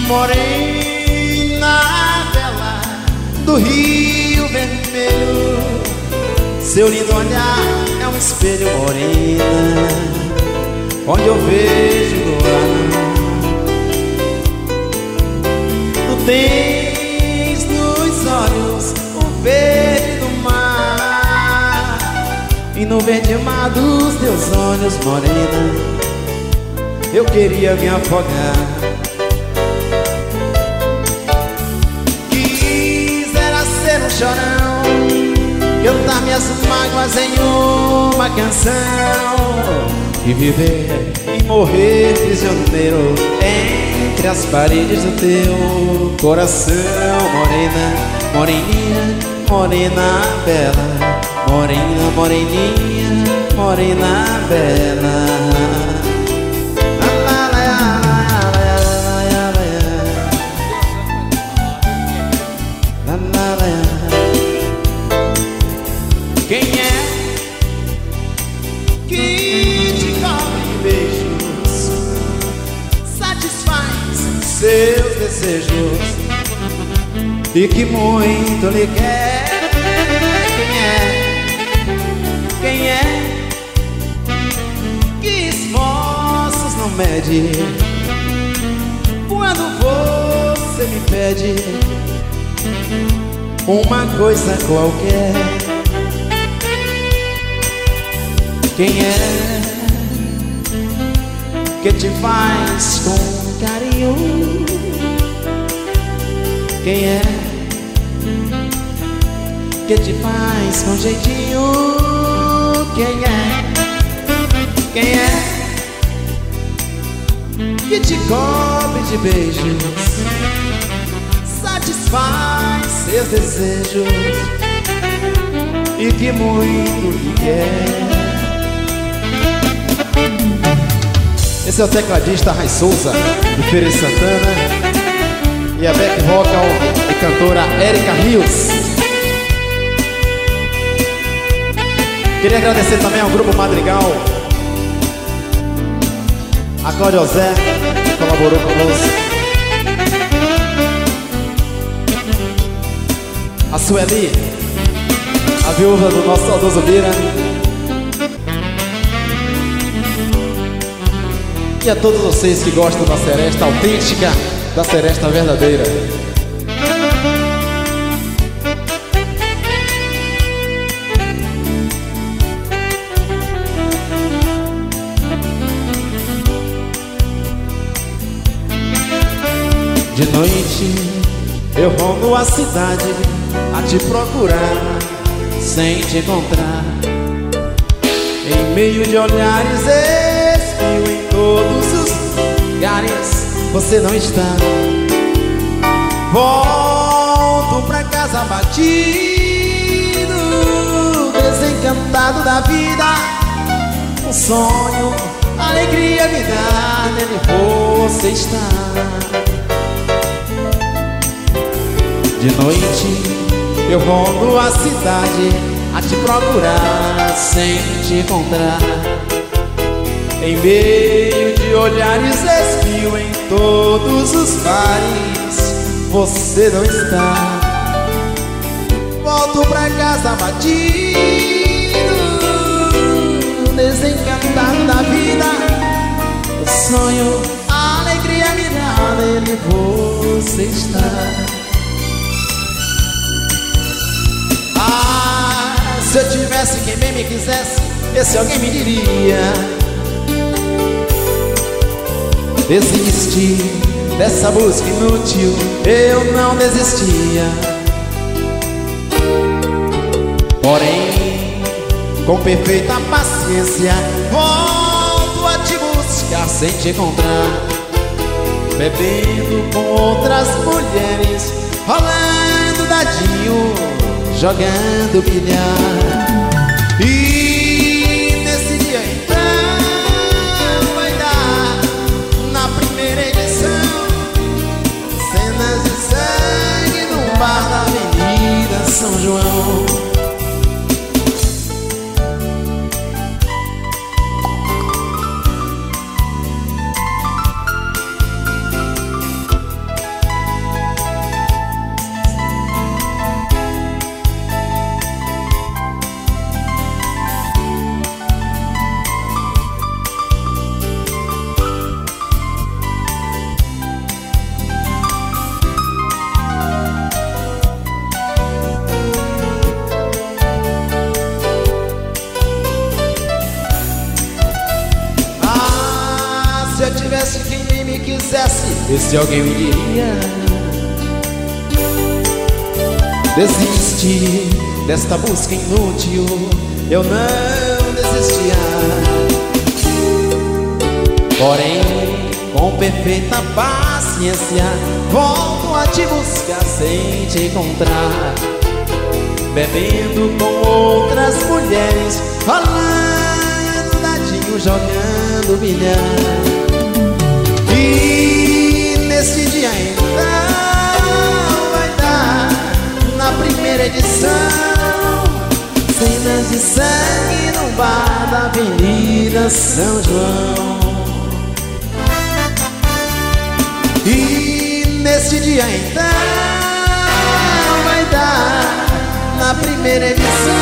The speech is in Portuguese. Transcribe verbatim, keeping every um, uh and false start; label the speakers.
Speaker 1: Morena bela do Rio Vermelho, seu lindo olhar é um espelho, morena, onde eu vejo luar. Tu tens nos olhos o verde do mar, e no verde mar dos teus olhos, morena, eu queria me afogar. Quisera ser um chorão, cantar minhas mágoas em uma canção, e viver e morrer prisioneiro entre as paredes do teu coração. Morena, moreninha, morena bela, morena, moreninha, morena bela. Quem é que te come beijos, satisfaz seus desejos e que muito lhe quer? Quem é? Quem é que esforços não mede quando você me pede uma coisa qualquer? Quem é que te faz com carinho? Quem é que te faz com jeitinho? Quem é? Quem é que te cobre de beijos, satisfaz seus desejos e que muito lhe quer? Esse é o tecladista Rai Souza, de Feira de Santana, e a back vocal e cantora Érica Rios. Queria agradecer também ao Grupo Madrigal, a Cláudia Zé, que colaborou conosco, a Sueli, a viúva do nosso saudoso Bira, e a todos vocês que gostam da seresta autêntica, da seresta verdadeira. De noite eu rondo a cidade a te procurar, sem te encontrar. Em meio de olhares espio em todos os lugares, você não está. Volto pra casa batido, desencantado da vida. Um sonho, alegria me dá, nele você está. De noite eu rondo a cidade a te procurar, sem te encontrar. Em meio de olhares espio em todos os bares, você não está. Volto pra casa batido, desencantado da vida. O sonho, a alegria me dá, nele você está. Ah, se eu tivesse quem bem me quisesse, esse alguém me diria: desisti dessa busca inútil, eu não desistia. Porém, com perfeita paciência, volto a te buscar sem te encontrar, bebendo com outras mulheres, rolando dadinho, jogando bilhar. E nesse dia então vai dar, na primeira edição, cenas de sangue no bar da Avenida São João. quisesse ver se alguém me diria: desiste desta busca inútil. Eu não desistia. Porém, com perfeita paciência, volto a te buscar sem te encontrar, bebendo com outras mulheres, falando dadinho, jogando bilhar. E nesse dia então vai dar, na primeira edição, cenas de sangue no bar da Avenida São João. E nesse dia então vai dar, na primeira edição,